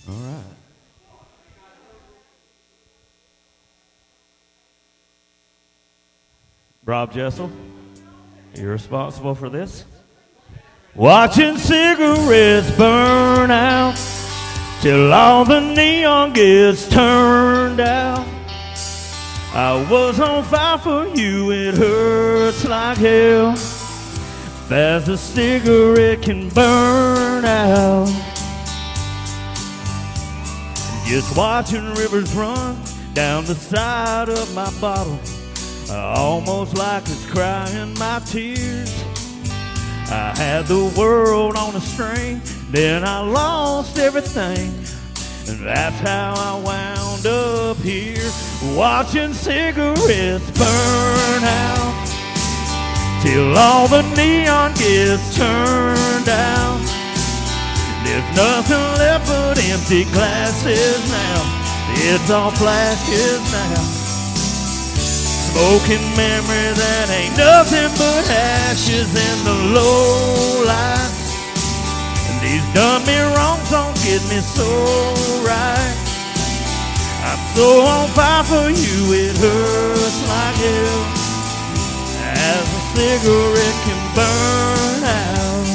All right. Rob Jessel, you're responsible for this. Watching cigarettes burn out till all the neon gets turned out. I was on fire for you, it hurts like hell. Fast as a cigarette can burn out. Just watching rivers run down the side of my bottle, almost like it's crying my tears. I had the world on a string, then I lost everything, and that's how I wound up here, watching cigarettes burn out till all the neon gets turned out. There's nothing left but empty glasses now. It's all flashes now. Smoking memory that ain't nothing but ashes in the low lights. And these done me wrong don't get me so right. I'm so on fire for you, it hurts like hell, as a cigarette can burn out.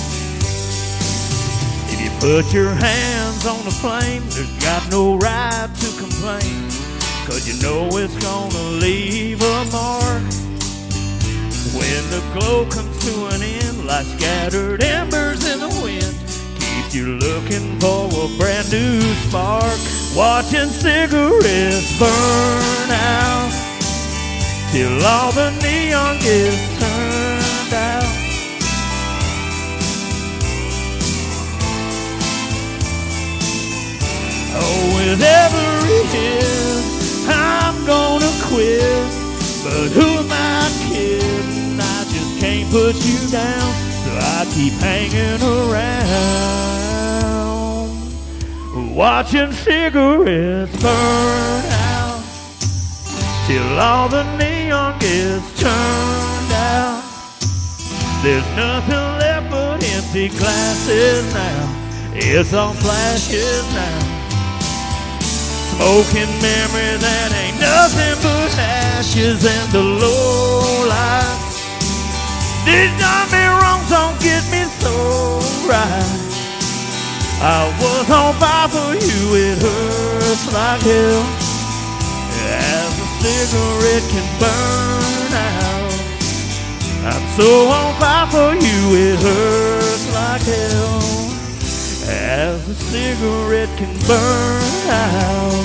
If you put your hands on the flame, there's got no right to complain, 'cause you know it's gonna leave a mark. When the glow comes to an end, like scattered embers in the wind, keeps you looking for a brand new spark. Watching cigarettes burn out till all the neon gets turned out. Oh, with every hit I'm gonna quit, but who am I kidding? I just can't put you down, so I keep hanging around, watching cigarettes burn out till all the neon gets turned out. There's nothing left but empty glasses now. It's all flashes now. Smoking memory that ain't nothing but ashes in the low lights. These done me wrongs don't get me so right. I was on fire for you, it hurts like hell, as a cigarette can burn out. I'm so on fire for you, it hurts like hell, as a cigarette can burn out.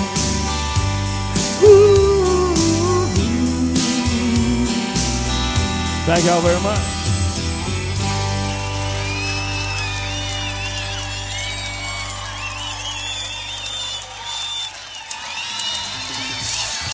Ooh. Thank y'all very much.